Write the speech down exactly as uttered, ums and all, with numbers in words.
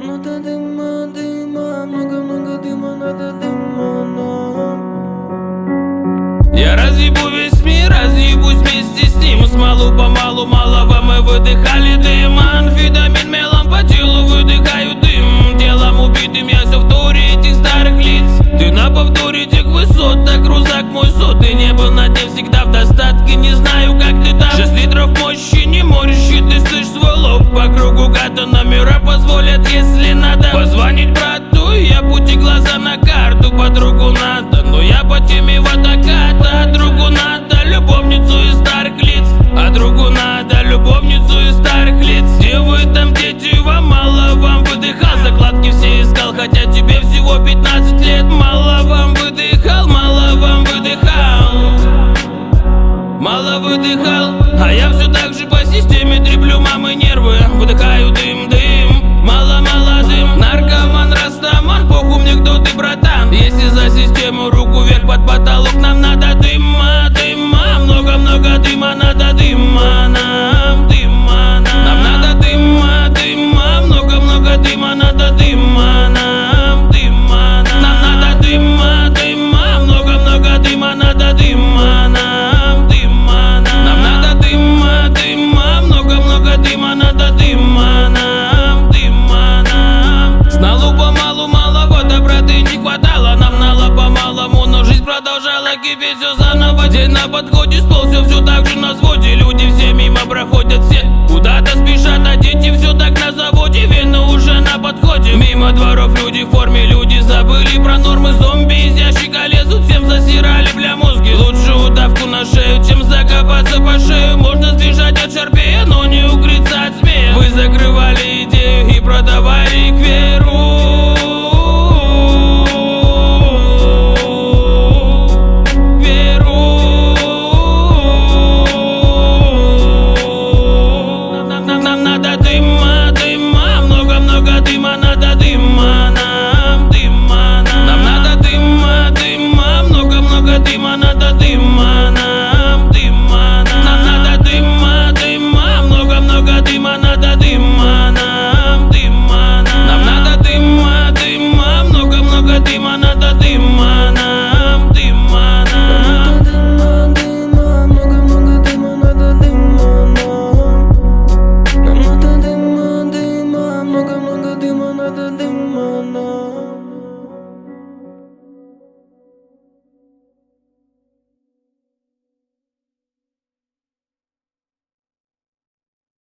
Надо дыма, дыма, много-много дыма, надо дыма нам. Я разъебу весь мир, разъебусь вместе с ним. Смалу-помалу, малого мы выдыхали дым. Амфетамин мелом по телу выдыхаю дым. Телом убитым я все в туре этих старых лиц. Ты на повторе тех высот, так рузак мой сот. Ты не был на дне всегда в достатке, не знаю как ты там. Шесть литров мощи, не морщи, ты слышь свой лоб. По кругу гата номера позволят, если надо позвонить брату, я пути глаза на карту. Подругу надо, но я по теме водоката. А другу надо любовницу из старых лиц. А другу надо любовницу из старых лиц. Где вы там, дети, вам мало, вам выдыхал. Закладки все искал, хотя тебе всего пятнадцать лет. Мало вам выдыхал, мало вам выдыхал. Мало выдыхал, а я все так же по системе треплю мамы нервы. Выдыхаю дым, дым, мало-мало дым. Наркоман, растаман, похуй мне кто ты, братан. Если за систему руку вверх под потолок, нам надо дыма, дыма. Много-много дыма, надо дыма нам, дыма нам. Нам надо дыма, дыма, много-много дыма, надо дыма нам, дыма нам. Нам надо дыма, дыма, много-много дыма, надо дыма нам, дыма нам. Нам надо дыма, дыма, много-много дыма, надо дыма нам, дыма нам. Сналу помалу, малого доброты не хватало. Нам нало по-малому, но жизнь продолжала кипеть все заново. День на подходе, стол все, все так же на своде. Люди все мимо проходят, все куда-то спешат, а дети все так на заводе. Вены уже на подходе. Мимо дворов люди в форме, люди забыли про нормы. Зомби из ящика лезут, всем засирали бля мозги. Лучше удавку на шею, чем закопаться по шею. Можно сбежать от шарпея, но не укрыться от змея. Вы закрывали идею и продавали